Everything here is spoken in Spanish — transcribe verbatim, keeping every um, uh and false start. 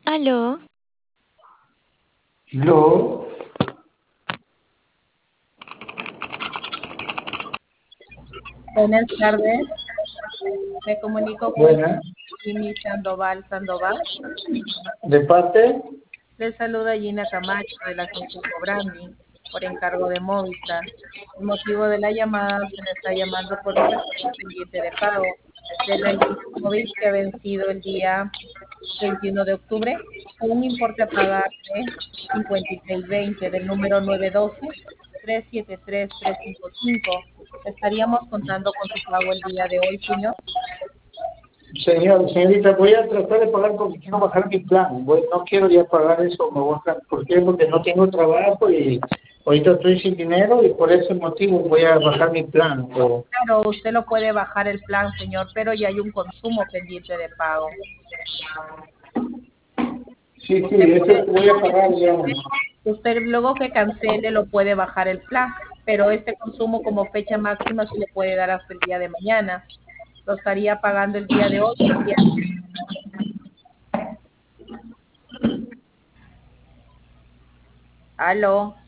Aló, Lo, Buenas tardes, me comunico con buena, Jimmy Sandoval Sandoval. de parte, Les saluda Gina Camacho de la agencia Cobrami por encargo de Movistar. El motivo de la llamada se le está llamando por un reciente pendiente de pago de la línea móvil que ha vencido el día veintiuno de octubre con un importe a pagar de cincuenta y seis veinte del número nueve uno dos, tres siete tres, tres cinco cinco. Estaríamos contando con su pago el día de hoy, señor. señor, señorita, voy a tratar de pagar porque quiero bajar mi plan. Voy- no quiero ya pagar eso, me voy a, ¿por qué? Porque no tengo trabajo y ahorita estoy sin dinero y por ese motivo voy a bajar mi plan. O- Claro, usted lo puede bajar el plan, señor, pero ya hay un consumo pendiente de pago. sí, sí, Usted eso puede, voy a pagar ya. usted luego que cancele lo puede bajar el plan, pero este consumo como fecha máxima se le puede dar hasta el día de mañana. Lo estaría pagando el día de hoy. El día... Aló.